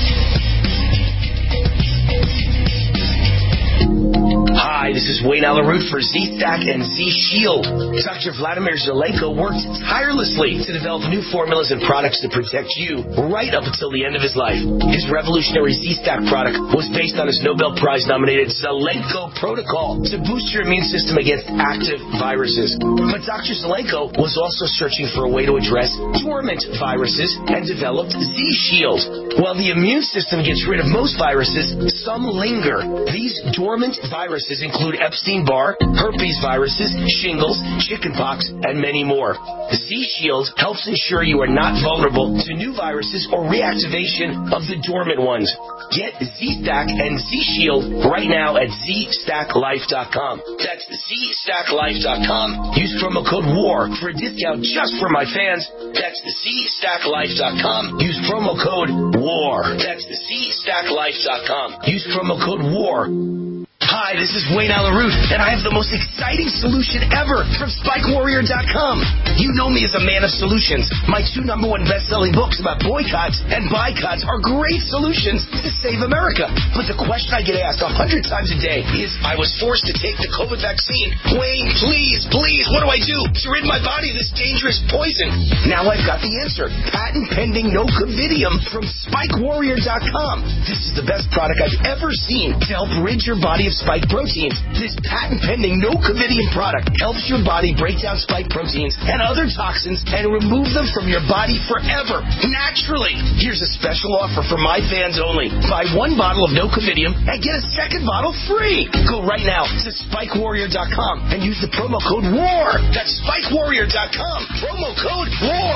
Hi, this is Wayne Alaroot for Z-Stack and Z-Shield. Dr. Vladimir Zelenko worked tirelessly to develop new formulas and products to protect you right up until the end of his life. His revolutionary Z-Stack product was based on his Nobel Prize-nominated Zelenko protocol to boost your immune system against active viruses. But Dr. Zelenko was also searching for a way to address dormant viruses and developed Z-Shield. While the immune system gets rid of most viruses, some linger. These dormant viruses include Epstein-Barr, herpes viruses, shingles, chickenpox, and many more. Z-Shield helps ensure you are not vulnerable to new viruses or reactivation of the dormant ones. Get Z-Stack and Z-Shield right now at ZStackLife.com. That's ZStackLife.com. Use promo code WAR for a discount just for my fans. That's ZStackLife.com. Use promo code WAR. That's ZStackLife.com. Use promo code WAR. Hi, this is Wayne Alaroot, and I have the most exciting solution ever from SpikeWarrior.com. You know me as a man of solutions. My 2 #1 best-selling books about boycotts and boycotts are great solutions to save America. But the question I get asked 100 times a day is, I was forced to take the COVID vaccine. Wayne, please, what do I do to rid my body of this dangerous poison? Now I've got the answer. Patent-pending Nocovidium from SpikeWarrior.com. This is the best product I've ever seen to help rid your body of spike proteins. This patent-pending Nocovidium product helps your body break down spike proteins and other toxins and remove them from your body forever, naturally. Here's a special offer for my fans only. Buy 1 bottle of Nocovidium and get a 2nd bottle free. Go right now to SpikeWarrior.com and use the promo code WAR. That's SpikeWarrior.com. Promo code WAR.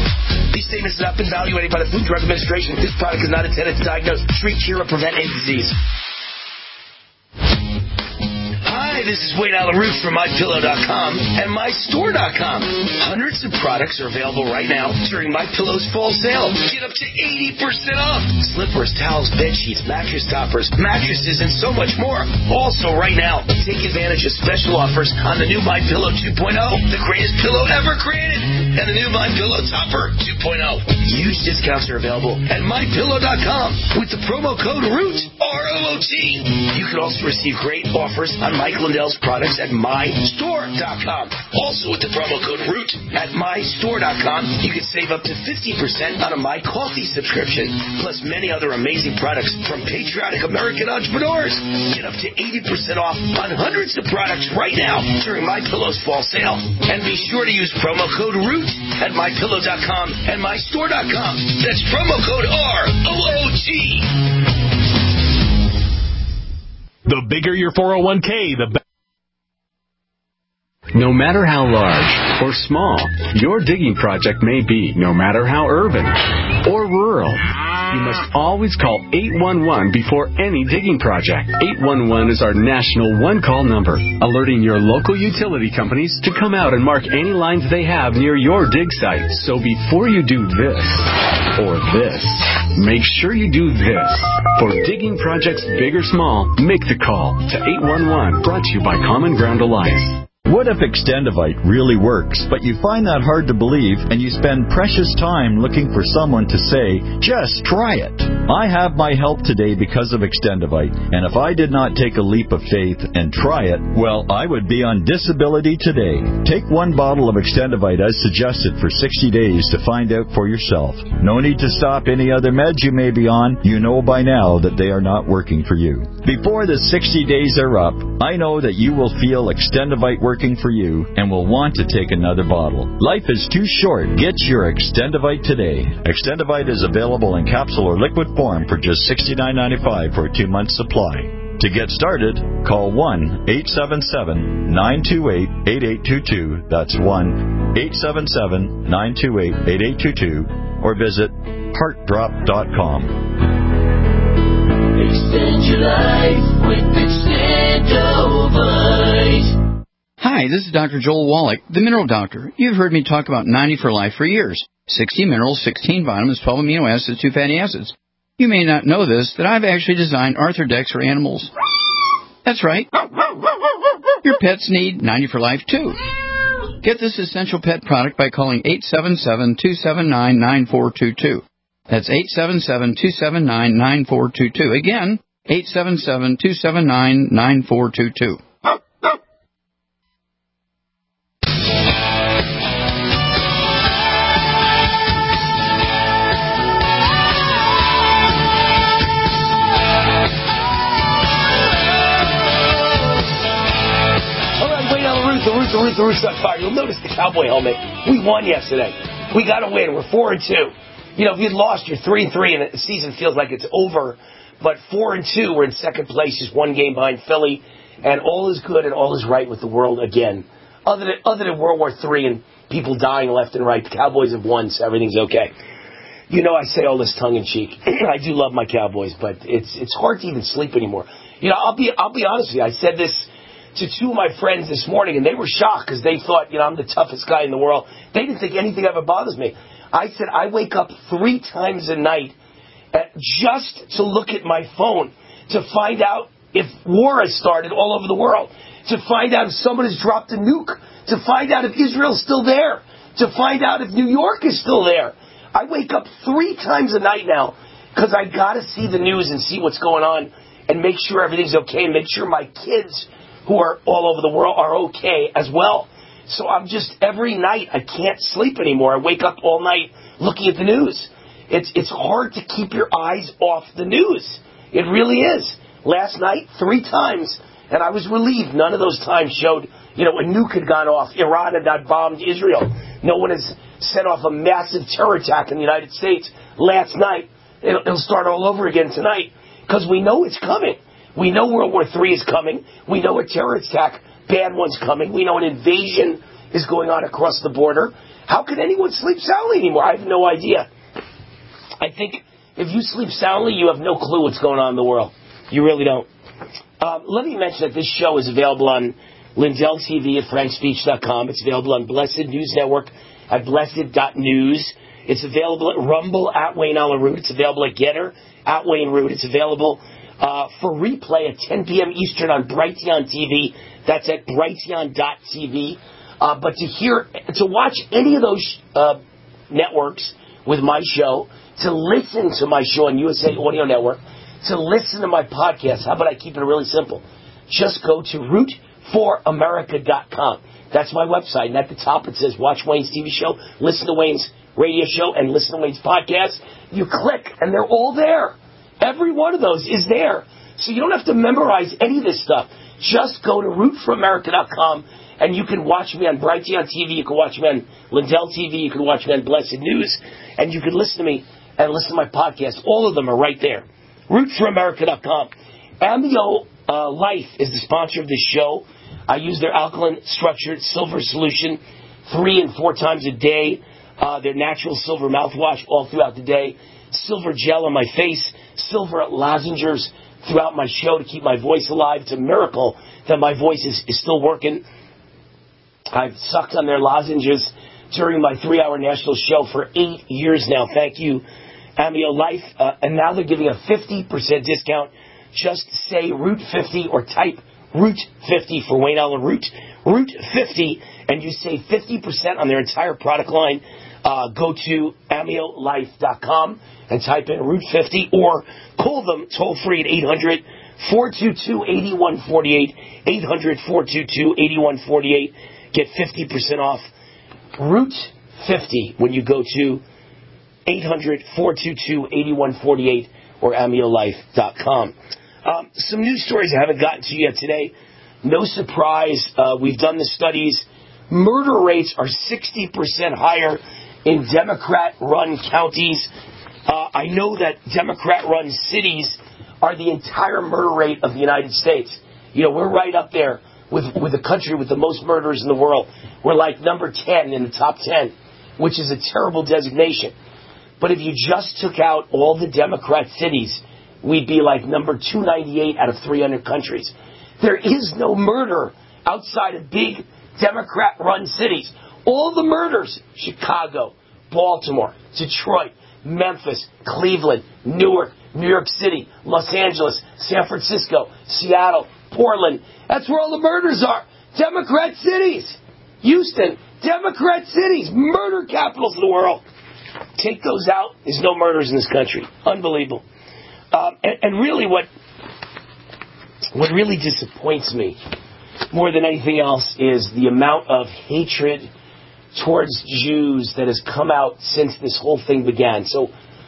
These statements have not been evaluated by the Food and Drug Administration. This product is not intended to diagnose, treat, cure, or prevent any disease. Hi, this is Wayne Alaroot from MyPillow.com and MyStore.com. Hundreds of products are available right now during MyPillow's fall sale. Get up to 80% off. Slippers, towels, bed sheets, mattress toppers, mattresses, and so much more. Also right now, take advantage of special offers on the new MyPillow 2.0, the greatest pillow ever created, and the new MyPillow Topper 2.0. Huge discounts are available at MyPillow.com with the promo code ROOT, R-O-O-T. You can also receive great offers on Mike Lindell's products at MyStore.com. Also with the promo code ROOT at MyStore.com, you can save up to 50% on a My Coffee subscription, plus many other amazing products from patriotic American entrepreneurs. Get up to 80% off on hundreds of products right now during MyPillow's fall sale. And be sure to use promo code ROOT at MyPillow.com and MyStore.com. That's promo code ROOT. The bigger your 401k, the better. No matter how large or small your digging project may be, no matter how urban or rural, You must always call 811 before any digging project. 811 is our national one-call number, alerting your local utility companies to come out and mark any lines they have near your dig site. So before you do this or this, make sure you do this. For digging projects big or small, make the call to 811. Brought to you by Common Ground Alliance. What if Extendivite really works, but you find that hard to believe and you spend precious time looking for someone to say, just try it? I have my help today because of Extendivite, and if I did not take a leap of faith and try it, well, I would be on disability today. Take one bottle of Extendivite as suggested for 60 days to find out for yourself. No need to stop any other meds you may be on. You know by now that they are not working for you. Before the 60 days are up, I know that you will feel Extendivite working for you and will want to take another bottle. Life is too short. Get your Extendivite today. Extendivite is available in capsule or liquid form for just $69.95 for a 2-month supply. To get started, call 1-877-928-8822. That's 1-877-928-8822. Or visit heartdrop.com. Extend your life with Extendivite. Hi, this is Dr. Joel Wallach, the Mineral Doctor. You've heard me talk about 90 for Life for years. 60 minerals, 16 vitamins, 12 amino acids, 2 fatty acids. You may not know this, that I've actually designed Arthrodex for animals. That's right. Your pets need 90 for Life, too. Get this essential pet product by calling 877-279-9422. That's 877-279-9422. Again, 877-279-9422. The Root's on fire. You'll notice the cowboy helmet. We won yesterday. We got to win. We're 4-2. You know, if you'd lost, you're 3-3, and the season feels like it's over. But 4-2, we're in second place, just one game behind Philly, and all is good and all is right with the world again. Other than World War III and people dying left and right, the Cowboys have won, so everything's okay. You know, I say all this tongue in cheek. I do love my Cowboys, but it's hard to even sleep anymore. You know, I'll be honest with you. I said this to two of my friends this morning, and they were shocked because they thought, you know, I'm the toughest guy in the world. They didn't think anything ever bothers me. I said I wake up 3 times a night just to look at my phone to find out if war has started all over the world, to find out if someone has dropped a nuke, to find out if Israel's still there, to find out if New York is still there. I wake up 3 times a night now because I got to see the news and see what's going on and make sure everything's okay and make sure my kids who are all over the world are okay as well. So I'm just, every night, I can't sleep anymore. I wake up all night looking at the news. It's hard to keep your eyes off the news. It really is. Last night, 3 times, and I was relieved. None of those times showed, you know, a nuke had gone off. Iran had not bombed Israel. No one has set off a massive terror attack in the United States last night. It'll start all over again tonight because we know it's coming. We know World War III is coming. We know a terror attack, bad one's coming. We know an invasion is going on across the border. How can anyone sleep soundly anymore? I have no idea. I think if you sleep soundly, you have no clue what's going on in the world. You really don't. Let me mention that this show is available on Lindell TV at frankspeech.com. It's available on Blessed News Network at blessed.news. It's available at Rumble at Wayne Allen Root. It's available at Getter at Wayne Root. It's available for replay at 10 p.m. Eastern on Brighteon TV. That's at brighteon.tv. But to watch any of those networks with my show, to listen to my show on USA Audio Network, to listen to my podcast, how about I keep it really simple? Just go to root4america.com. That's my website. And at the top it says watch Wayne's TV show, listen to Wayne's radio show, and listen to Wayne's podcast. You click, and they're all there. Every one of those is there. So you don't have to memorize any of this stuff. Just go to rootforamerica.com, and you can watch me on Brighteon TV. You can watch me on Lindell TV. You can watch me on Blessed News. And you can listen to me and listen to my podcast. All of them are right there. rootforamerica.com. Amio Life is the sponsor of this show. I use their alkaline structured silver solution 3 and 4 times a day. their natural silver mouthwash all throughout the day, silver gel on my face, silver lozenges throughout my show to keep my voice alive. It's a miracle that my voice is still working. I've sucked on their lozenges during my 3-hour national show for 8 years now. Thank you, Amio Life. And now they're giving a 50% discount. Just say Root 50 or type Root 50 for Wayne Allen Root. Root 50, and you save 50% on their entire product line. Go to AmioLife.com and type in Root 50 or call them toll free at 800-422-8148. 800-422-8148. Get 50% off Root 50 when you go to 800-422-8148 or AmioLife.com. Some news stories I haven't gotten to yet today. No surprise, we've done the studies. Murder rates are 60% higher in Democrat-run counties. I know that Democrat-run cities are the entire murder rate of the United States. You know, we're right up there with the country with the most murders in the world. We're like number 10 in the top 10, which is a terrible designation. But if you just took out all the Democrat cities, we'd be like number 298 out of 300 countries. There is no murder outside of big Democrat-run cities. All the murders, Chicago, Baltimore, Detroit, Memphis, Cleveland, Newark, New York City, Los Angeles, San Francisco, Seattle, Portland. That's where all the murders are. Democrat cities. Houston, Democrat cities, murder capitals of the world. Take those out, there's no murders in this country. Unbelievable. And really what really disappoints me more than anything else is the amount of hatred towards Jews that has come out since this whole thing began. So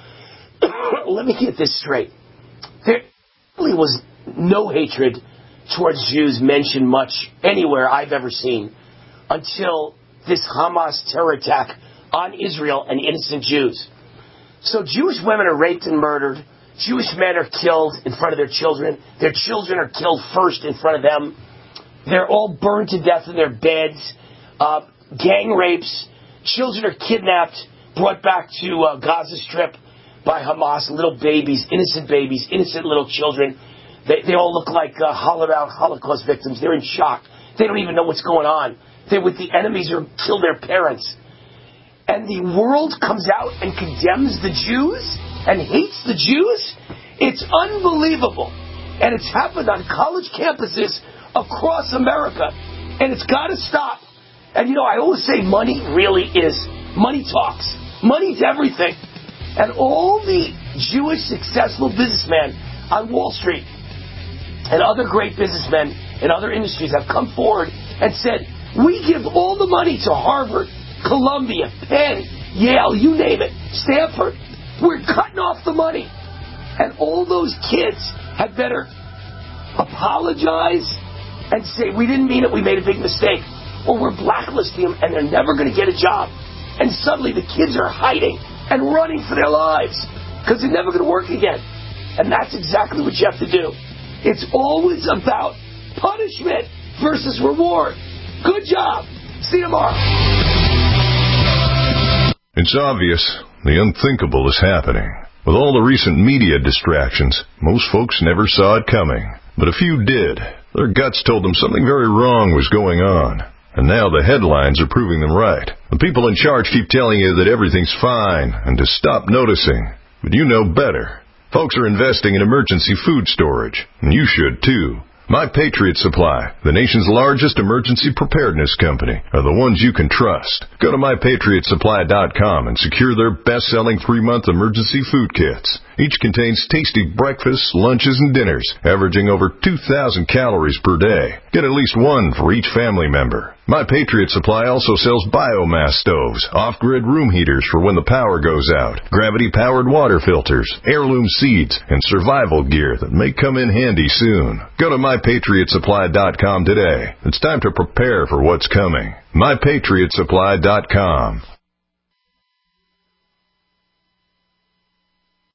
let me get this straight. There really was no hatred towards Jews mentioned much anywhere I've ever seen until this Hamas terror attack on Israel and innocent Jews. So Jewish women are raped and murdered. Jewish men are killed in front of their children. Their children are killed first in front of them. They're all burned to death in their beds. Gang rapes. Children are kidnapped, brought back to Gaza Strip by Hamas. Little babies, innocent little children. They all look like hollowed out Holocaust victims. They're in shock. They don't even know what's going on. They're with the enemies or kill their parents. And the world comes out and condemns the Jews and hates the Jews? It's unbelievable. And it's happened on college campuses across America. And it's got to stop. And you know, I always say money really is. Money talks. Money's everything. And all the Jewish successful businessmen on Wall Street and other great businessmen in other industries have come forward and said, we give all the money to Harvard, Columbia, Penn, Yale, you name it, Stanford. We're cutting off the money. And all those kids had better apologize and say, we didn't mean it, we made a big mistake. Or we're blacklisting them and they're never going to get a job. And suddenly the kids are hiding and running for their lives because they're never going to work again. And that's exactly what you have to do. It's always about punishment versus reward. Good job. See you tomorrow. It's obvious the unthinkable is happening. With all the recent media distractions, most folks never saw it coming. But a few did. Their guts told them something very wrong was going on. And now the headlines are proving them right. The people in charge keep telling you that everything's fine and to stop noticing. But you know better. Folks are investing in emergency food storage, and you should too. My Patriot Supply, the nation's largest emergency preparedness company, are the ones you can trust. Go to MyPatriotSupply.com and secure their best-selling 3-month emergency food kits. Each contains tasty breakfasts, lunches, and dinners, averaging over 2,000 calories per day. Get at least one for each family member. My Patriot Supply also sells biomass stoves, off-grid room heaters for when the power goes out, gravity-powered water filters, heirloom seeds, and survival gear that may come in handy soon. Go to MyPatriotSupply.com today. It's time to prepare for what's coming. MyPatriotSupply.com.